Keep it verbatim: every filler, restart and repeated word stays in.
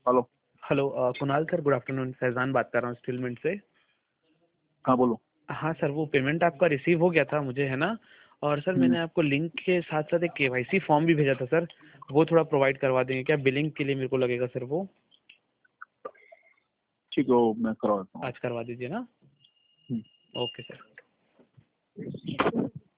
Hello. Hello uh, Kunal sir, good afternoon. Faizan बात कर रहा हूँ स्टील मिंट से। हाँ बोलो। हाँ सर, वो पेमेंट आपका रिसीव हो गया था मुझे, है ना? और सर हम्म, मैंने आपको लिंक के साथ साथ एक केवाईसी फॉर्म भी भेजा था सर, वो थोड़ा प्रोवाइड करवा देंगे क्या? बिलिंग के लिए मेरे को लगेगा सर वो। ठीक है, वो मैं करवा देता हूँ। आज करवा दीजिए ना। हम्म। Okay sir.